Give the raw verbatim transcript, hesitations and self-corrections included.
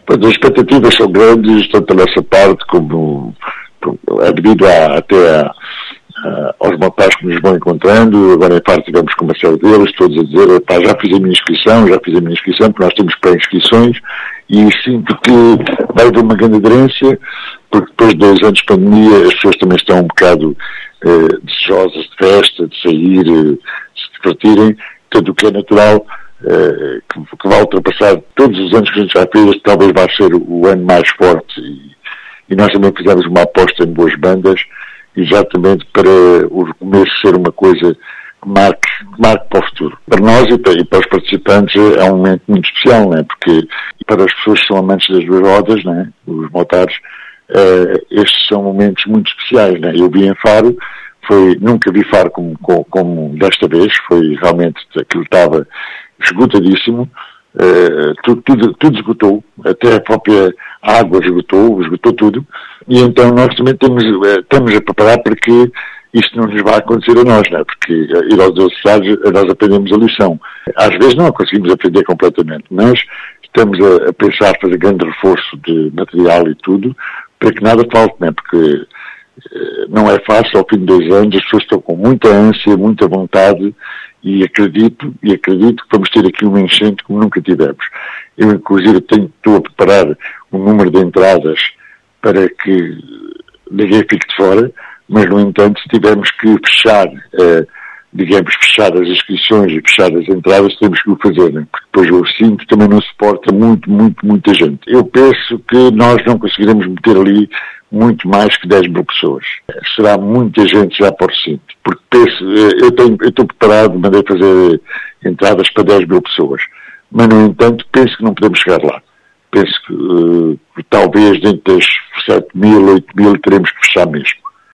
Pois, as expectativas são grandes, tanto da nossa parte como, como é devido a, até a, a, aos motares que nos vão encontrando. Agora em parte tivemos com uma série deles, todos a dizer, pá, já fiz a minha inscrição, já fiz a minha inscrição, porque nós temos pré-inscrições, e sinto que vai haver uma grande aderência, porque depois de dois anos de pandemia as pessoas também estão um bocado eh, desejosas de festa, de sair, eh, de se divertirem, tudo o que é natural. Uh, que, que vai ultrapassar todos os anos que a gente já fez, talvez vai ser o, o ano mais forte, e, e nós também fizemos uma aposta em boas bandas, exatamente para o começo ser uma coisa que marque, que marque para o futuro. Para nós e para, e para os participantes é um momento muito especial, não é? Porque para as pessoas que são amantes das duas rodas, não é? Os motares, uh, estes são momentos muito especiais, não é? Eu vi em Faro, foi, nunca vi Faro como, como, como desta vez, foi realmente, aquilo estava esgotadíssimo, uh, tudo, tudo, tudo esgotou, até a própria água esgotou, esgotou tudo, e então nós também temos, uh, estamos a preparar para que isto não nos vá acontecer a nós, não é? Porque uh, ir aos outros estados nós aprendemos a lição. Às vezes não a conseguimos aprender completamente, mas estamos a, a pensar fazer grande reforço de material e tudo, para que nada falte, não é? Porque uh, não é fácil, ao fim de dois anos, as pessoas estão com muita ânsia, muita vontade, e acredito, e acredito que vamos ter aqui uma enchente como nunca tivemos. Eu, inclusive, tenho, estou a preparar um número de entradas para que ninguém fique de fora, mas, no entanto, se tivermos que fechar, eh, digamos, fechar as inscrições e fechar as entradas, temos que o fazer, né? Porque depois o recinto também não suporta muito, muito, muita gente. Eu penso que nós não conseguiremos meter ali muito mais que dez mil pessoas. Será muita gente já para o recinto, porque penso, eu, tenho, eu estou preparado, mandei fazer entradas para dez mil pessoas, mas, no entanto, penso que não podemos chegar lá. Penso que uh, talvez dentro das sete mil, oito mil teremos que fechar mesmo.